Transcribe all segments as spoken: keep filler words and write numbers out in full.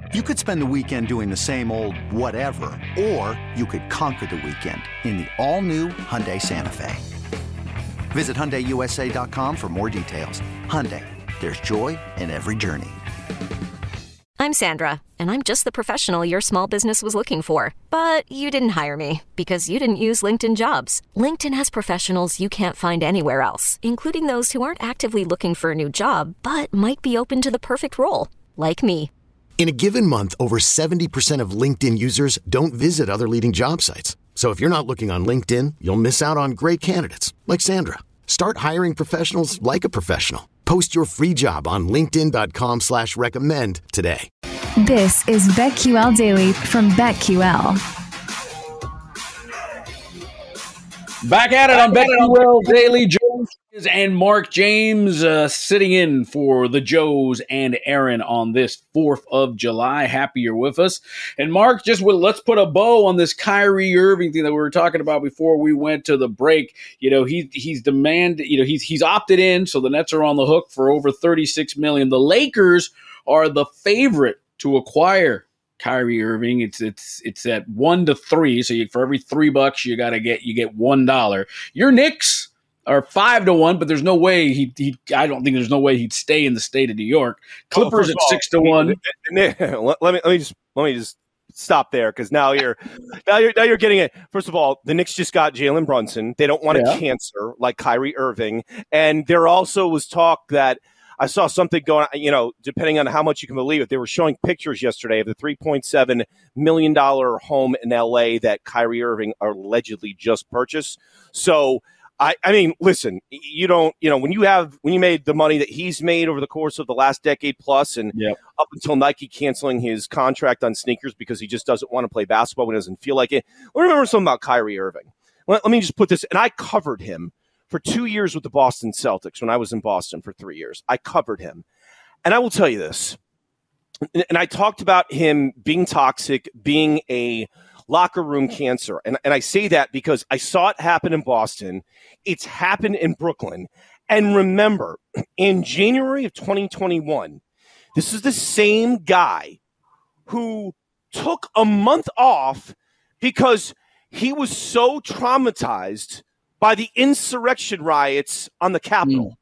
You could spend the weekend doing the same old whatever, or you could conquer the weekend in the all-new Hyundai Santa Fe. Visit Hyundai U S A dot com for more details. Hyundai, there's joy in every journey. I'm Sandra, and I'm just the professional your small business was looking for. But you didn't hire me because you didn't use LinkedIn Jobs. LinkedIn has professionals you can't find anywhere else, including those who aren't actively looking for a new job, but might be open to the perfect role, like me. In a given month, over seventy percent of LinkedIn users don't visit other leading job sites. So if you're not looking on LinkedIn, you'll miss out on great candidates like Sandra. Start hiring professionals like a professional. Post your free job on linkedin dot com slash recommend today. This is BetQL Daily from BetQL. Back at it on BetQL Daily. Joe and Mark James uh, sitting in for the Joes and Aaron on this fourth of July. Happy you're with us. And Mark, just with, let's put a bow on this Kyrie Irving thing that we were talking about before we went to the break. You know, he, he's demanded, you know, he's, he's opted in, so the Nets are on the hook for over thirty-six million dollars. The Lakers are the favorite to acquire Kyrie Irving. It's it's it's at one to three. So you, for every three bucks, you gotta get you get one dollar. Your Knicks are five to one, but there's no way he he. I don't think there's no way he'd stay in the state of New York. Clippers oh, at all, six to one. Let me let me just let me just stop there because now you're now you're now you're getting it. First of all, the Knicks just got Jalen Brunson. They don't want yeah. a cancer like Kyrie Irving, and there also was talk that. I saw something going on, you know, depending on how much you can believe it. They were showing pictures yesterday of the three point seven million dollars home in L A that Kyrie Irving allegedly just purchased. So, I, I mean, listen, you don't, you know, when you have, when you made the money that he's made over the course of the last decade plus and yep. up until Nike canceling his contract on sneakers because he just doesn't want to play basketball when he doesn't feel like it. Well, remember something about Kyrie Irving. Let, let me just put this, and I covered him for two years with the Boston Celtics when I was in Boston for three years. I covered him. And I will tell you this, and I talked about him being toxic, being a locker room cancer. And, and I say that because I saw it happen in Boston. It's happened in Brooklyn. And remember, in January of twenty twenty-one, this is the same guy who took a month off because he was so traumatized by the insurrection riots on the Capitol.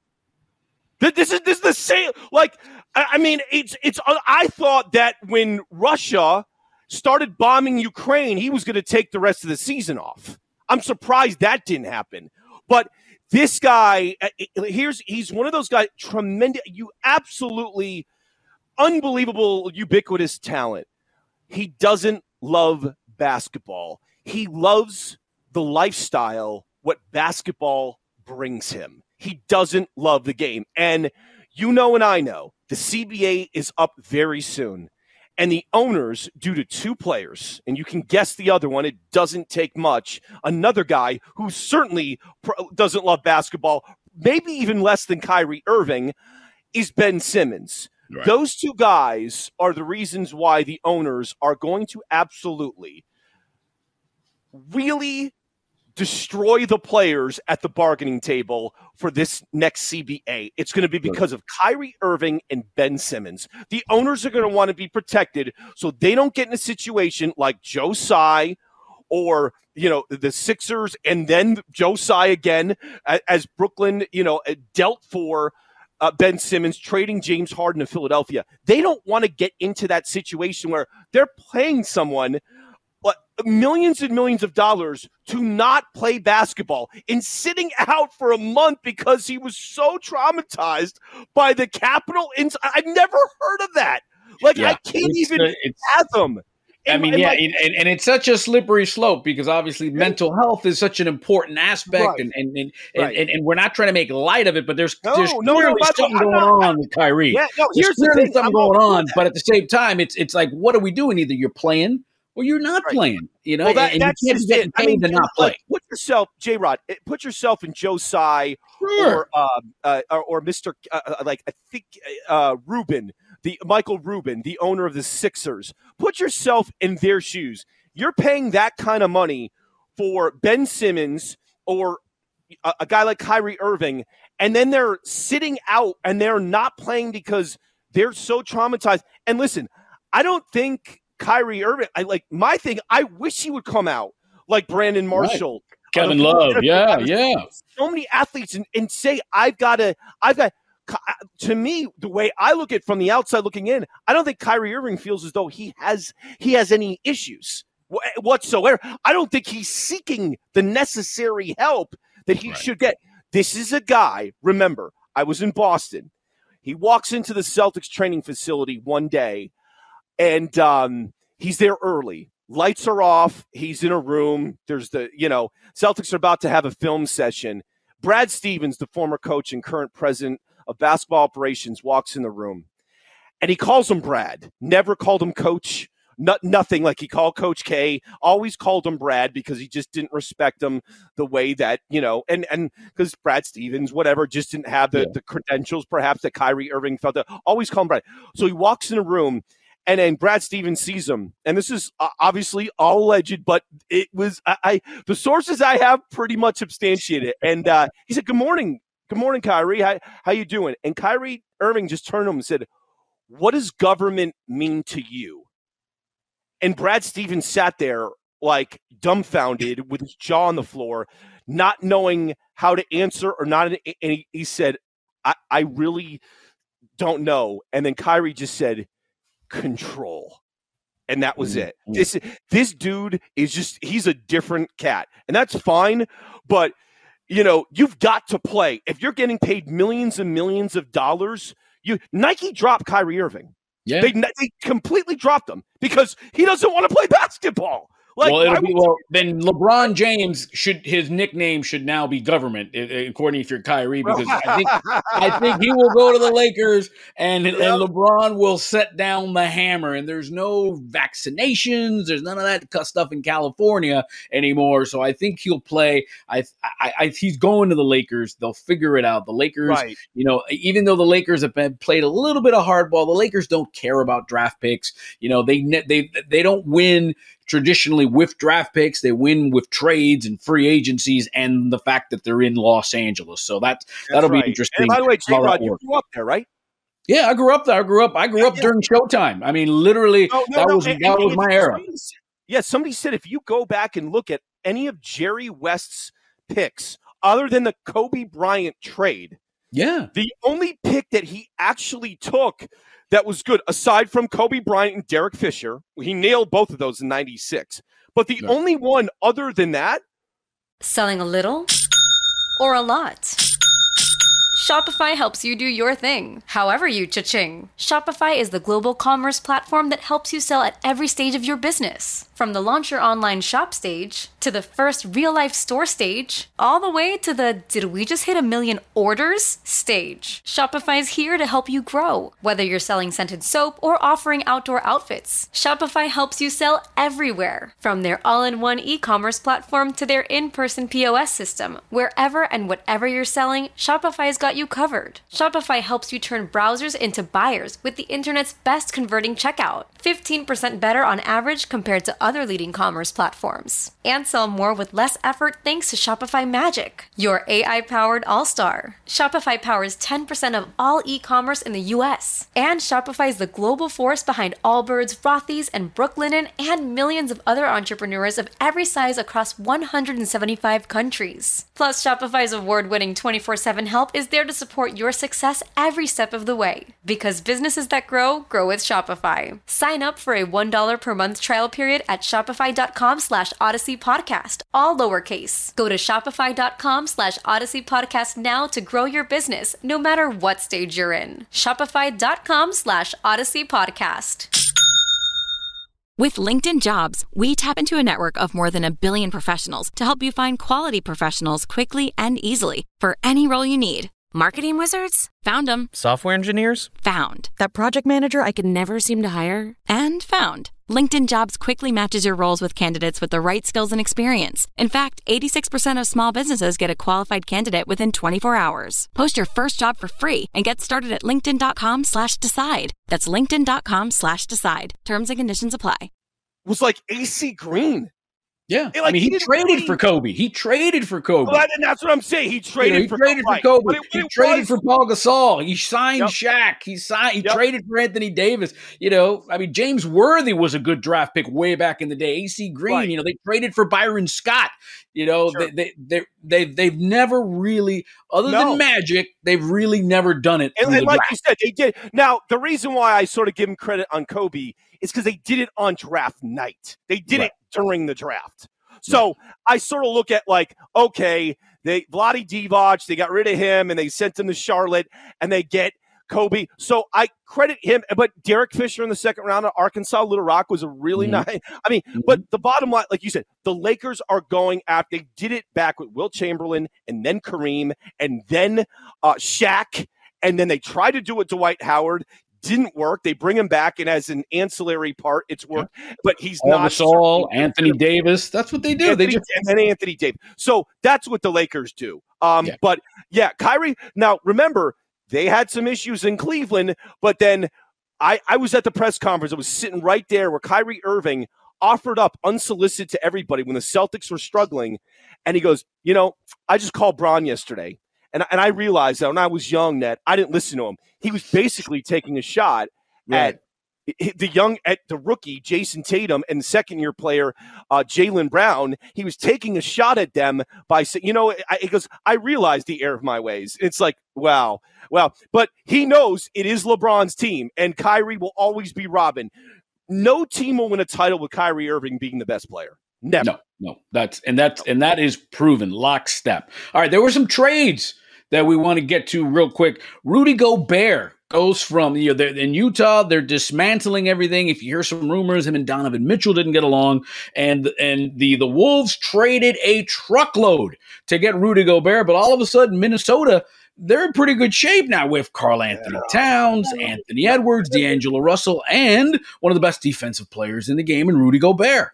Mm. This is this is the same. Like, I mean, it's it's. I thought that when Russia started bombing Ukraine, he was going to take the rest of the season off. I'm surprised that didn't happen. But this guy, here's he's one of those guys. Tremendous, you absolutely unbelievable, ubiquitous talent. He doesn't love basketball. He loves the lifestyle. What basketball brings him. He doesn't love the game. And you know and I know the C B A is up very soon. And the owners, due to two players, and you can guess the other one, it doesn't take much, another guy who certainly doesn't love basketball, maybe even less than Kyrie Irving, is Ben Simmons. Right. Those two guys are the reasons why the owners are going to absolutely really destroy the players at the bargaining table for this next C B A. It's going to be because of Kyrie Irving and Ben Simmons. The owners are going to want to be protected so they don't get in a situation like Joe Tsai or, you know, the Sixers and then Joe Tsai again as Brooklyn, you know, dealt for uh, Ben Simmons, trading James Harden to Philadelphia. They don't want to get into that situation where they're paying someone millions and millions of dollars to not play basketball and sitting out for a month because he was so traumatized by the Capitol. Ins- I've never heard of that. Like, yeah, I can't even uh, fathom. I mean, and yeah, like, and, and it's such a slippery slope because obviously yeah. mental health is such an important aspect, right. and, and, and, right. and and we're not trying to make light of it, but there's, no, there's no, clearly no, something I'm going not, on with Kyrie. Yeah, no, there's here's clearly the thing. something I'm going on, but at the same time, it's it's like, what are we doing? Either you're playing or you're not right. playing, you know, well, that, and that's you can't get paid I mean, to not play. Like, put yourself, J-Rod, put yourself in Joe Tsai sure. or, uh, uh, or or Mister Uh, like I think uh, Rubin, the Michael Rubin, the owner of the Sixers. Put yourself in their shoes. You're paying that kind of money for Ben Simmons or a, a guy like Kyrie Irving, and then they're sitting out and they're not playing because they're so traumatized. And listen, I don't think Kyrie Irving, I like my thing, I wish he would come out like Brandon Marshall. Right. Kevin Love, yeah, yeah. So many athletes and, and say, I've got to, I've got, to me, the way I look at it from the outside looking in, I don't think Kyrie Irving feels as though he has, he has any issues whatsoever. I don't think he's seeking the necessary help that he right. should get. This is a guy, remember, I was in Boston. He walks into the Celtics training facility one day, and um, he's there early. Lights are off. He's in a room. There's the, you know, Celtics are about to have a film session. Brad Stevens, the former coach and current president of basketball operations, walks in the room. And he calls him Brad. Never called him coach. Not, nothing like he called Coach K. Always called him Brad because he just didn't respect him the way that, you know, and and because Brad Stevens, whatever, just didn't have the, yeah. the credentials perhaps that Kyrie Irving felt. That always call him Brad. So he walks in a room. And then Brad Stevens sees him, and this is uh, obviously all alleged, but it was I, I the sources I have pretty much substantiated. And uh, he said, "Good morning, good morning, Kyrie. How how you doing?" And Kyrie Irving just turned to him and said, "What does government mean to you?" And Brad Stevens sat there like dumbfounded with his jaw on the floor, not knowing how to answer or not. And he, he said, I, "I really don't know." And then Kyrie just said, "Control." And that was mm-hmm. it. This this dude is just, he's a different cat. And that's fine, but you know, you've got to play. If you're getting paid millions and millions of dollars, you Nike dropped Kyrie Irving. Yeah. They they completely dropped him because he doesn't want to play basketball. Like, well, it'll be, well, then LeBron James should his nickname should now be government, according to your Kyrie, because I think I think he will go to the Lakers and, yep. and LeBron will set down the hammer. And there's no vaccinations, there's none of that stuff in California anymore. So I think he'll play. I, I, I he's going to the Lakers. They'll figure it out. The Lakers, right. you know, even though the Lakers have been, played a little bit of hardball, the Lakers don't care about draft picks. You know, they they they don't win traditionally with draft picks. They win with trades and free agencies and the fact that they're in Los Angeles. So that, that's that'll right. be interesting. And by the way, J-Rod, you grew up there, right? Yeah, I grew up there. I grew up. I grew yeah, up yeah. during Showtime. I mean, literally, no, no, that no. was and, that and was my era. Somebody said, yeah, somebody said if you go back and look at any of Jerry West's picks, other than the Kobe Bryant trade, yeah, the only pick that he actually took that was good, aside from Kobe Bryant and Derek Fisher, he nailed both of those in ninety-six. But the no. only one other than that. Selling a little or a lot? Shopify helps you do your thing, however you cha-ching. Shopify is the global commerce platform that helps you sell at every stage of your business. From the launch your online shop stage, to the first real-life store stage, all the way to the did we just hit a million orders stage. Shopify is here to help you grow. Whether you're selling scented soap or offering outdoor outfits, Shopify helps you sell everywhere. From their all-in-one e-commerce platform to their in-person P O S system, wherever and whatever you're selling, Shopify's got you covered. Shopify helps you turn browsers into buyers with the internet's best converting checkout. fifteen percent better on average compared to other leading commerce platforms. And sell more with less effort thanks to Shopify Magic, your A I-powered all-star. Shopify powers ten percent of all e-commerce in the U S. And Shopify is the global force behind Allbirds, Rothy's, and Brooklinen, and millions of other entrepreneurs of every size across one hundred seventy-five countries. Plus, Shopify's award-winning twenty-four seven help is there to support your success every step of the way. Because businesses that grow, grow with Shopify. Sign up for a one dollar per month trial period at shopify.com slash Odyssey Podcast, all lowercase. Go to shopify.com slash Odyssey Podcast now to grow your business, no matter what stage you're in. Shopify.com slash Odyssey Podcast. With LinkedIn Jobs, we tap into a network of more than a billion professionals to help you find quality professionals quickly and easily for any role you need. Marketing wizards? Found them. Software engineers? Found. That project manager I could never seem to hire? And found. LinkedIn Jobs quickly matches your roles with candidates with the right skills and experience. In fact, eighty-six percent of small businesses get a qualified candidate within twenty-four hours. Post your first job for free and get started at linkedin.com slash decide. That's linkedin.com slash decide. Terms and conditions apply. Was like A C Green. Yeah, It, like, I mean, he, he traded really, for Kobe. He traded for Kobe. Well, and that's what I'm saying. He traded you know, he for traded Kobe. for Kobe. But it, he it traded was, for Paul Gasol. He signed yep. Shaq. He signed. He yep. traded for Anthony Davis. You know, I mean, James Worthy was a good draft pick way back in the day. A C Green. Right. You know, they traded for Byron Scott. You know, Sure. they, they they they they've never really, other No. than Magic, they've really never done it. And, through and the like draft. you said, they did. Now, the reason why I sort of give him credit on Kobe is because they did it on draft night. They did Right. it during the draft. So right. I sort of look at like, okay, they Vlade Divac, they got rid of him and they sent him to Charlotte and they get Kobe. So I credit him. But Derek Fisher in the second round of Arkansas Little Rock was a really mm-hmm. nice. I mean, mm-hmm. but the bottom line, like you said, the Lakers are going after. They did it back with Wilt Chamberlain and then Kareem and then uh, Shaq. And then they tried to do it to Dwight Howard. Didn't work. They bring him back, and as an ancillary part, it's worked. Yeah. But he's All not. Gasol, Anthony Davis. That's what they do. Anthony, they just and then Anthony Davis. So that's what the Lakers do. Um, yeah. But yeah, Kyrie. Now remember, they had some issues in Cleveland, but then I, I was at the press conference. I was sitting right there where Kyrie Irving offered up unsolicited to everybody when the Celtics were struggling, and he goes, "You know, I just called Bron yesterday." And, and I realized that when I was young that I didn't listen to him. He was basically taking a shot right. at the young, at the rookie, Jason Tatum, and second-year player, uh, Jaylen Brown. He was taking a shot at them by saying, you know, I, he goes, I realize the error of my ways. It's like, wow, wow. But he knows it is LeBron's team, and Kyrie will always be Robin. No team will win a title with Kyrie Irving being the best player. Never. No, no. That's and that's and that is proven lockstep. All right, there were some trades that we want to get to real quick. Rudy Gobert goes from, you know, they're in Utah, they're dismantling everything. If you hear some rumors, him and Donovan Mitchell didn't get along, and and the the Wolves traded a truckload to get Rudy Gobert, but all of a sudden Minnesota, they're in pretty good shape now with Karl Anthony Towns, Anthony Edwards, D'Angelo Russell, and one of the best defensive players in the game in Rudy Gobert.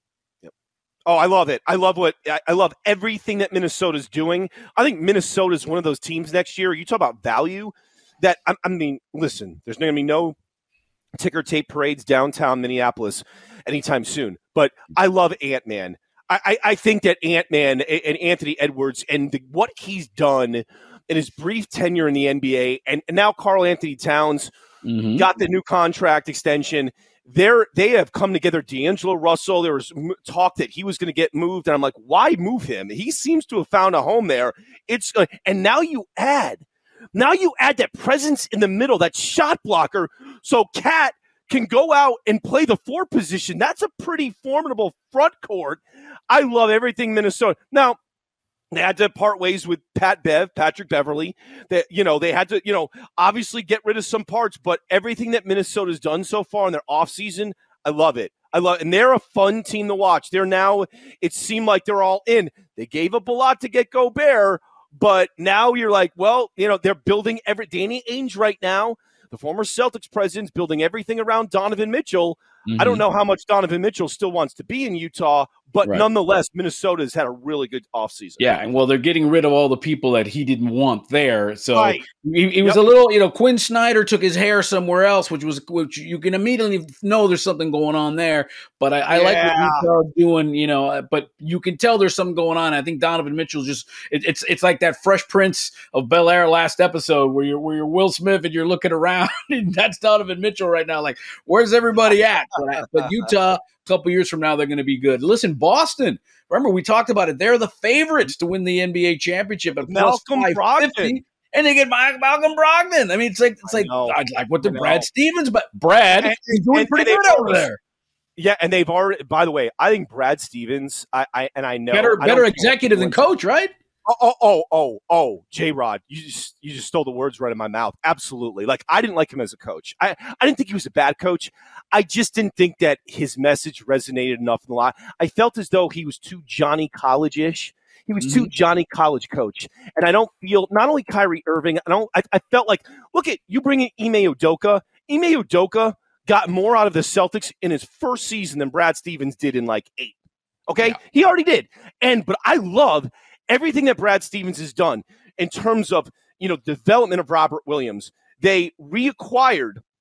Oh, I love it. I love what I love everything that Minnesota's doing. I think Minnesota is one of those teams next year. You talk about value that, I, I mean, listen, there's going to be no ticker tape parades downtown Minneapolis anytime soon. But I love Ant-Man. I, I, I think that Ant-Man and Anthony Edwards and the, what he's done in his brief tenure in the N B A, and, and now Karl Anthony Towns mm-hmm. got the new contract extension. They're, they have come together. D'Angelo Russell, there was talk that he was going to get moved, and I'm like, why move him? He seems to have found a home there. It's uh, and now you add, now you add that presence in the middle, that shot blocker, so Cat can go out and play the four position. That's a pretty formidable front court. I love everything Minnesota. Now, they had to part ways with Pat Bev, Patrick Beverly. That, you know, they had to, you know, obviously get rid of some parts, but everything that Minnesota's done so far in their offseason, I love it. I love it. And they're a fun team to watch. They're now, it seemed like they're all in. They gave up a lot to get Gobert, but now you're like, well, you know, they're building every, Danny Ainge right now, the former Celtics president, building everything around Donovan Mitchell. Mm-hmm. I don't know how much Donovan Mitchell still wants to be in Utah, but right. nonetheless, Minnesota's had a really good offseason. Yeah, and well, they're getting rid of all the people that he didn't want there. So right. he, he was yep. a little, you know, Quinn Snyder took his hair somewhere else, which was, which you can immediately know there's something going on there. But I, I yeah. like what Utah's doing, you know, but you can tell there's something going on. I think Donovan Mitchell's just, it, it's it's like that Fresh Prince of Bel-Air last episode where you're, where you're Will Smith and you're looking around, and that's Donovan Mitchell right now. Like, where's everybody at? But, but Utah, a couple years from now, they're going to be good. Listen, Boston, remember we talked about it. They're the favorites to win the N B A championship at Malcolm Brogdon, and they get Malcolm Brogdon. I mean, it's like it's like I'd like what the Brad Stevens, but Brad and, he's doing and, pretty and good over there. Yeah, and they've already. By the way, I think Brad Stevens. I, I and I know better I better executive than coach, right? Oh, oh, oh, oh, oh, J-Rod, you just you just stole the words right in my mouth. Absolutely. Like, I didn't like him as a coach. I, I didn't think he was a bad coach. I just didn't think that his message resonated enough in the lot. I felt as though he was too Johnny College-ish. He was mm-hmm. too Johnny College coach. And I don't feel, not only Kyrie Irving, I don't. I, I felt like, look at, you bring in Ime Udoka. Ime Udoka got more out of the Celtics in his first season than Brad Stevens did in like eight. Okay? Yeah. He already did. And, but I love everything that Brad Stevens has done in terms of, you know, development of Robert Williams. They reacquired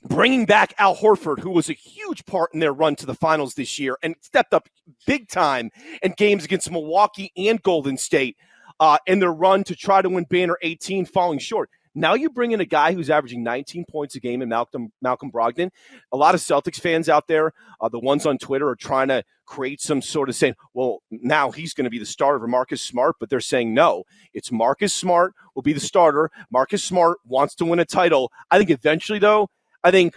bringing back Al Horford, who was a huge part in their run to the finals this year and stepped up big time in games against Milwaukee and Golden State uh, in their run to try to win banner eighteen, falling short. Now you bring in a guy who's averaging nineteen points a game in Malcolm Malcolm Brogdon. A lot of Celtics fans out there, uh, the ones on Twitter, are trying to create some sort of saying, well, now he's going to be the starter for Marcus Smart, but they're saying no. It's Marcus Smart will be the starter. Marcus Smart wants to win a title. I think eventually, though, I think,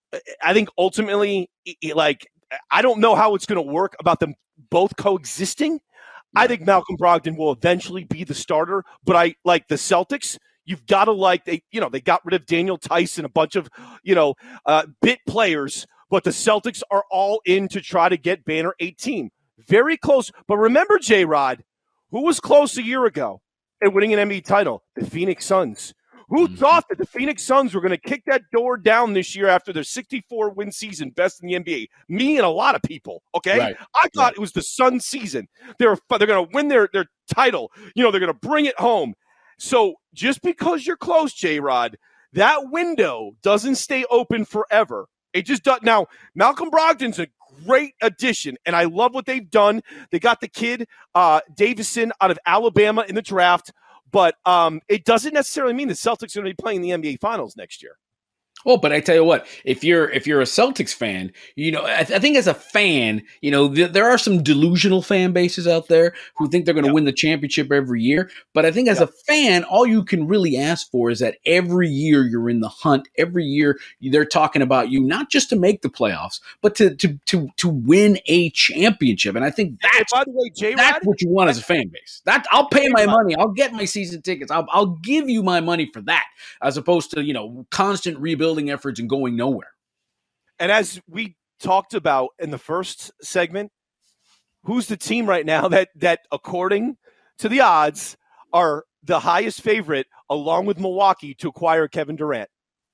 I think ultimately, like, I don't know how it's going to work about them both coexisting. I think Malcolm Brogdon will eventually be the starter, but I like the Celtics. You've got to like they, you know, they got rid of Daniel Tice and a bunch of, you know, uh, bit players, but the Celtics are all in to try to get banner eighteen. Very close. But remember, J-Rod, who was close a year ago at winning an N B A title? The Phoenix Suns. Who mm-hmm. thought that the Phoenix Suns were going to kick that door down this year after their sixty-four win season, best in the N B A? Me and a lot of people, okay? Right. I thought right. it was the Suns season. They're, they're going to win their, their title. You know, they're going to bring it home. So just because you're close, J-Rod, that window doesn't stay open forever. It just does. Now, Malcolm Brogdon's a great addition, and I love what they've done. They got the kid, uh, Davison, out of Alabama in the draft. But um, it doesn't necessarily mean the Celtics are going to be playing the N B A Finals next year. Well, but I tell you what, if you're if you're a Celtics fan, you know, I, th- I think as a fan, you know, th- there are some delusional fan bases out there who think they're going to yep. win the championship every year. But I think as yep. a fan, all you can really ask for is that every year you're in the hunt. Every year they're talking about you, not just to make the playoffs, but to to to to win a championship. And I think that's, hey, by the way, J-Rod, that's what you want as a fan base. That I'll pay my money. I'll get my season tickets. I'll I'll give you my money for that, as opposed to, you know, constant rebuilding efforts and going nowhere. And as we talked about in the first segment, who's the team right now that that according to the odds are the highest favorite along with Milwaukee to acquire Kevin Durant?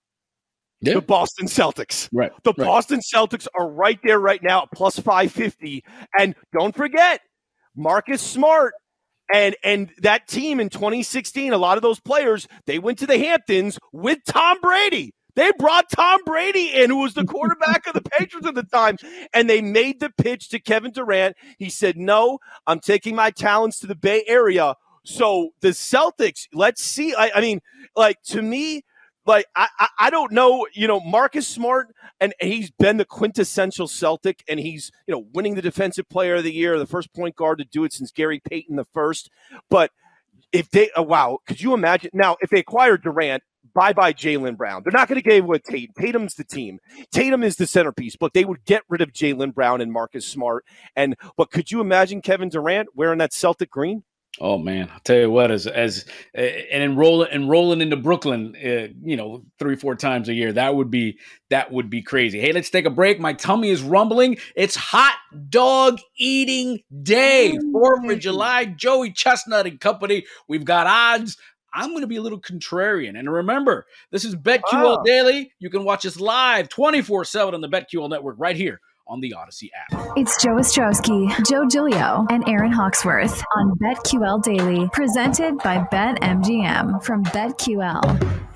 Yeah. The Boston Celtics. Right. The right. Boston Celtics are right there right now at plus five fifty. And don't forget, Marcus Smart And and that team in twenty sixteen, a lot of those players, they went to the Hamptons with Tom Brady. They brought Tom Brady in, who was the quarterback of the Patriots at the time, and they made the pitch to Kevin Durant. He said, no, I'm taking my talents to the Bay Area. So the Celtics, let's see. I, I mean, like, to me, like, I, I, I don't know, you know, Marcus Smart, and he's been the quintessential Celtic, and he's, you know, winning the Defensive Player of the Year, the first point guard to do it since Gary Payton the first. But if they, oh, wow, could you imagine? Now, if they acquire Durant, bye-bye Jaylen Brown. They're not going to give away Tatum. Tatum's the team. Tatum is the centerpiece, but they would get rid of Jaylen Brown and Marcus Smart. And but could you imagine Kevin Durant wearing that Celtic green? Oh man, I'll tell you what, as as uh, and enrolling enrolling into Brooklyn, uh, you know, three four times a year, that would be that would be crazy. Hey, let's take a break. My tummy is rumbling. It's hot dog eating day, Fourth of July. Joey Chestnut and company. We've got odds. I'm going to be a little contrarian. And remember, this is BetQL wow. Daily. You can watch us live twenty-four seven on the BetQL network right here on the Odyssey app. It's Joe Ostrowski, Joe Giglio, and Aaron Hawksworth on BetQL Daily, presented by BetMGM from BetQL.